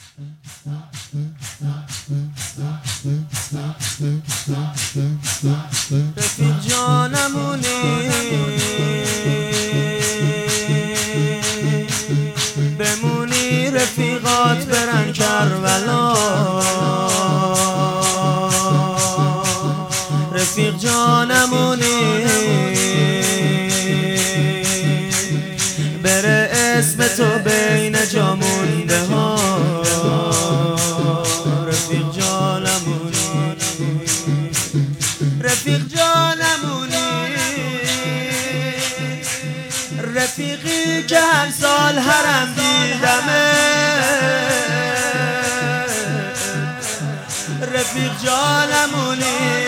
رفیق جانمونی بمونی رفیقات برن کربلا، رفیق جانمونی بره اسم تو بین جا مونده ها، رفیق جانمونی، رفیق جانمونی، رفیقی که هر سال حرم دیدمه، رفیق جانمونی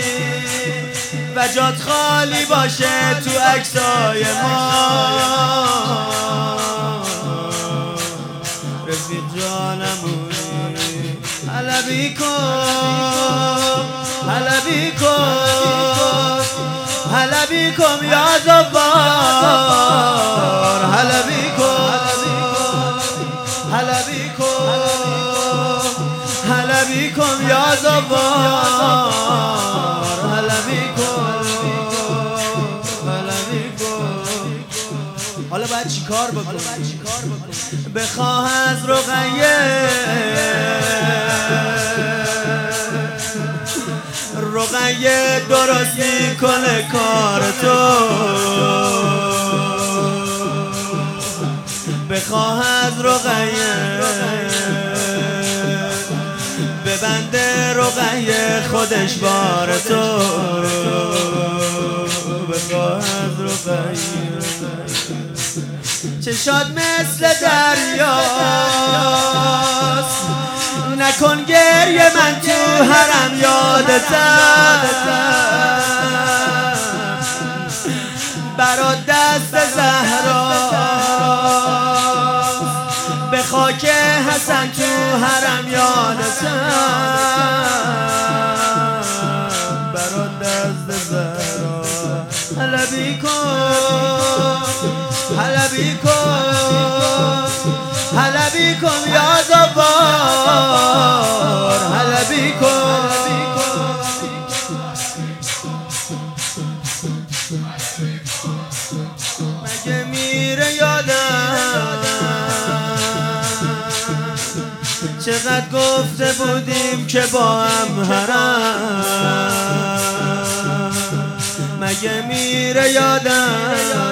و جات خالی باشه تو عکسای ما، رفیق جانمونی حلبی کن، حلبی کن، حلبی کن یا زبار، حلبی کن، حلبی کن، حلبی کن یا زبار، حلبی کن، حلبی کن. حالا باید چی کار بکنم؟ بخواه از رقیه، رقیه درست میکنه کار تو، بخواه از رقیه ببنده رقیه خودش بار تو، بخواه از رقیه چشات مثل دریاست، نکن گریه من تو حرم یادتم، برا دست زهراست، به خاک حسن تو حرم یادتم، برا دست زهرا حلبی کن، حلبی کن، حلبی کن یا زبار، حلبی کن. مگه میره یادم چقدر گفته بودیم که با هم حرم، مگه میره یادم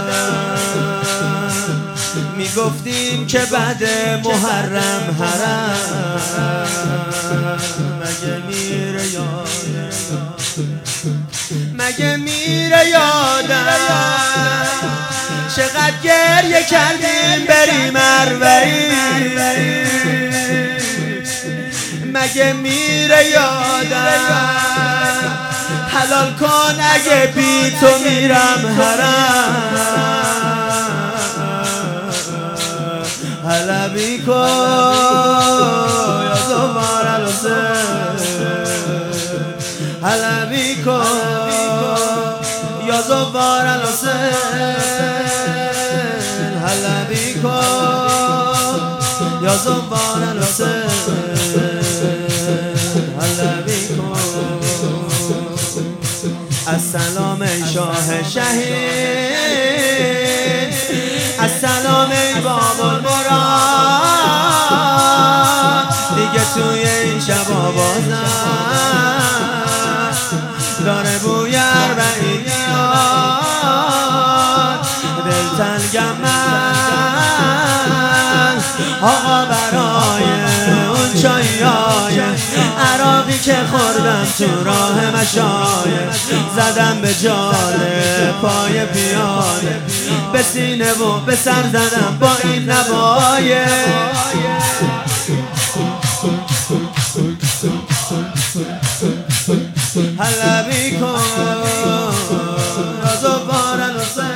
میگفتیم که بعد محرم حرم، مگه میره یادم، مگه میره یادم چقدر گریه کردیم بریم اربعین، مگه میره یادم حلال کن اگه بی تو میرم حرم، حلبی کن یا زبار الحسین، حلبی کن یا زبار الحسین، حلبی کن یا زبار الحسین، حلبی کن. السلام ای شاه شهید، السلام ای باب المراد، دیگه توی این شبا بازم داره بوی اربعین میاد، دلتنگم من آقا برای اون چایای عراقی که خوردم تو راه مشایه، زدم به جاله پای پیاده، به سینه و به سر زدم با این نوایه، حلبی کن یا زبار الحسین.